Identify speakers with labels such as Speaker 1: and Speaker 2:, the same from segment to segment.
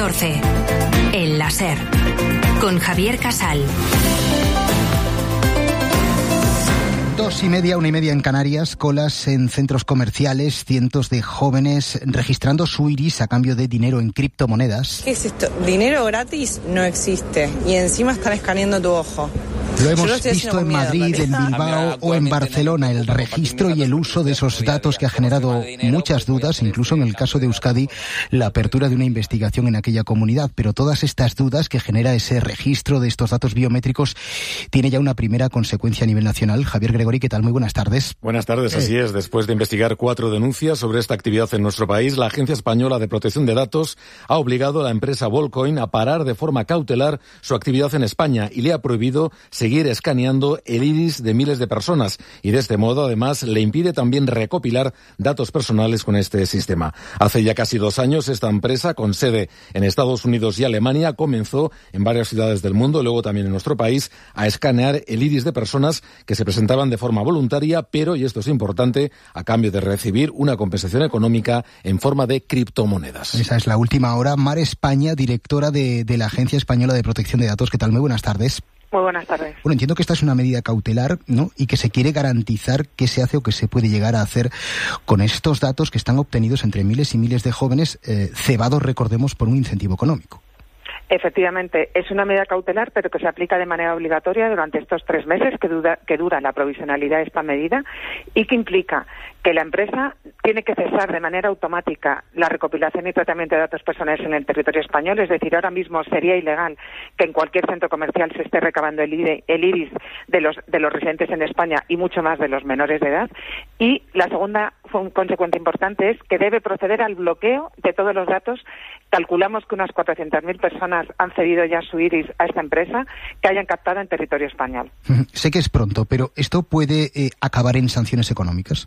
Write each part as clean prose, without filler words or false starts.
Speaker 1: 14. El láser. Con Javier Casal.
Speaker 2: 2:30, 1:30 en Canarias, colas en centros comerciales, cientos de jóvenes registrando su iris a cambio de dinero en criptomonedas.
Speaker 3: ¿Qué es esto? Dinero gratis no existe y encima están escaneando tu ojo.
Speaker 2: Lo hemos visto en Madrid, en Bilbao o en Barcelona. El registro y el uso de esos datos que ha generado muchas dudas, incluso en el caso de Euskadi, la apertura de una investigación en aquella comunidad. Pero todas estas dudas que genera ese registro de estos datos biométricos tiene ya una primera consecuencia a nivel nacional. Javier Gregori, ¿qué tal? Muy buenas tardes.
Speaker 4: Buenas tardes, así es. Después de investigar 4 denuncias sobre esta actividad en nuestro país, la Agencia Española de Protección de Datos ha obligado a la empresa Volcoin a parar de forma cautelar su actividad en España y le ha prohibido seguir escaneando el iris de miles de personas y de este modo además le impide también recopilar datos personales con este sistema. Hace ya casi 2 años esta empresa con sede en Estados Unidos y Alemania comenzó en varias ciudades del mundo, luego también en nuestro país, a escanear el iris de personas que se presentaban de forma voluntaria, pero, y esto es importante, a cambio de recibir una compensación económica en forma de criptomonedas.
Speaker 2: Esa es la última hora. Mar España, directora de la Agencia Española de Protección de Datos. ¿Qué tal? Muy buenas tardes.
Speaker 5: Muy buenas tardes.
Speaker 2: Bueno, entiendo que esta es una medida cautelar, ¿no? Y que se quiere garantizar qué se hace o qué se puede llegar a hacer con estos datos que están obtenidos entre miles y miles de jóvenes, cebados, recordemos, por un incentivo económico.
Speaker 5: Efectivamente, es una medida cautelar, pero que se aplica de manera obligatoria durante estos 3 meses que dura la provisionalidad de esta medida y que implica que la empresa tiene que cesar de manera automática la recopilación y tratamiento de datos personales en el territorio español. Es decir, ahora mismo sería ilegal que en cualquier centro comercial se esté recabando el iris de los residentes en España y mucho más de los menores de edad. Y la segunda consecuencia importante es que debe proceder al bloqueo de todos los datos. Calculamos que unas 400.000 personas han cedido ya su iris a esta empresa que hayan captado en territorio español.
Speaker 2: Sé que es pronto, pero ¿esto puede acabar en sanciones económicas?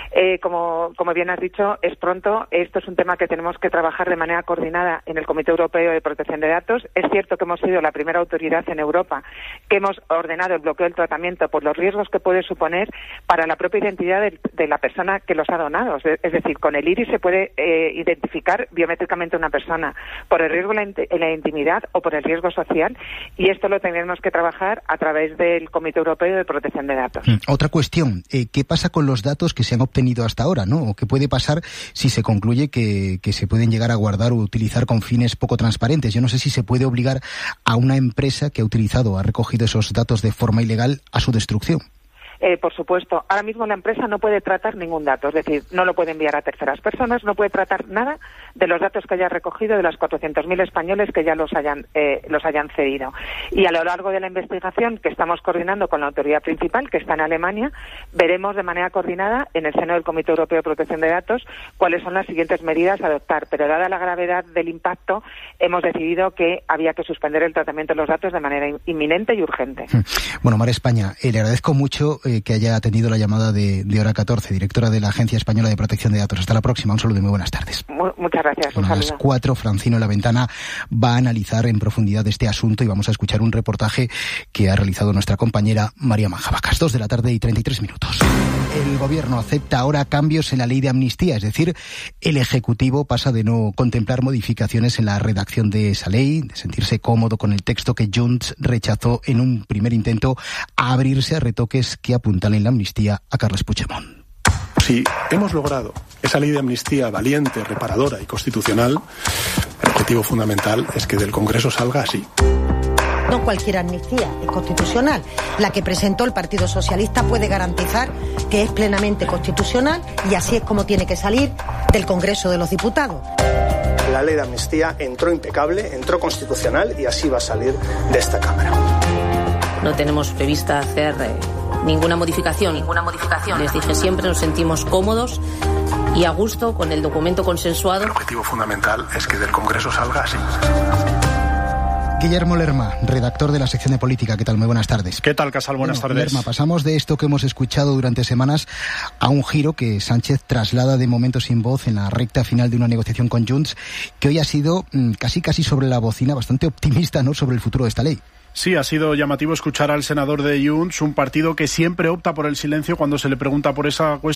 Speaker 5: Como bien has dicho, es pronto. Esto es un tema que tenemos que trabajar de manera coordinada en el Comité Europeo de Protección de Datos. Es cierto que hemos sido la primera autoridad en Europa que hemos ordenado el bloqueo del tratamiento por los riesgos que puede suponer para la propia identidad de la persona que los ha donado. Es decir, con el iris se puede identificar biométricamente una persona por el riesgo en la intimidad o por el riesgo social, y esto lo tenemos que trabajar a través del Comité Europeo de Protección de Datos.
Speaker 2: Otra cuestión, ¿qué pasa con los datos que se han obtenido hasta ahora, ¿no? ¿O qué puede pasar si se concluye que se pueden llegar a guardar o utilizar con fines poco transparentes? Yo no sé si se puede obligar a una empresa que ha utilizado o ha recogido esos datos de forma ilegal a su destrucción.
Speaker 5: Por supuesto. Ahora mismo la empresa no puede tratar ningún dato, es decir, no lo puede enviar a terceras personas, no puede tratar nada de los datos que haya recogido de las 400.000 españoles que ya los hayan cedido. Y a lo largo de la investigación que estamos coordinando con la autoridad principal, que está en Alemania, veremos de manera coordinada en el seno del Comité Europeo de Protección de Datos cuáles son las siguientes medidas a adoptar. Pero dada la gravedad del impacto, hemos decidido que había que suspender el tratamiento de los datos de manera inminente y urgente.
Speaker 2: Bueno, Mar España, le agradezco mucho que haya atendido la llamada de Hora 14, directora de la Agencia Española de Protección de Datos. Hasta la próxima. Un saludo y muy buenas tardes.
Speaker 5: Muchas gracias.
Speaker 2: A las 4, Francino La Ventana va a analizar en profundidad este asunto y vamos a escuchar un reportaje que ha realizado nuestra compañera María Majabacas. 2:33 p.m. El Gobierno acepta ahora cambios en la ley de amnistía, es decir, el Ejecutivo pasa de no contemplar modificaciones en la redacción de esa ley, de sentirse cómodo con el texto que Junts rechazó en un primer intento, a abrirse a retoques que apuntalan la amnistía a Carles Puigdemont.
Speaker 6: Si hemos logrado esa ley de amnistía valiente, reparadora y constitucional, el objetivo fundamental es que del Congreso salga así.
Speaker 7: No cualquier amnistía es constitucional. La que presentó el Partido Socialista puede garantizar que es plenamente constitucional y así es como tiene que salir del Congreso de los Diputados.
Speaker 8: La ley de amnistía entró impecable, entró constitucional y así va a salir de esta Cámara.
Speaker 9: No tenemos prevista hacer ninguna modificación. Les dije siempre, nos sentimos cómodos y a gusto con el documento consensuado.
Speaker 6: El objetivo fundamental es que del Congreso salga así.
Speaker 2: Guillermo Lerma, redactor de la sección de política. ¿Qué tal? Muy buenas tardes.
Speaker 10: ¿Qué tal, Casal? Buenas tardes.
Speaker 2: Lerma, pasamos de esto que hemos escuchado durante semanas a un giro que Sánchez traslada de momento sin voz en la recta final de una negociación con Junts, que hoy ha sido casi sobre la bocina, bastante optimista, ¿no?, sobre el futuro de esta ley.
Speaker 10: Sí, ha sido llamativo escuchar al senador de Junts, un partido que siempre opta por el silencio cuando se le pregunta por esa cuestión.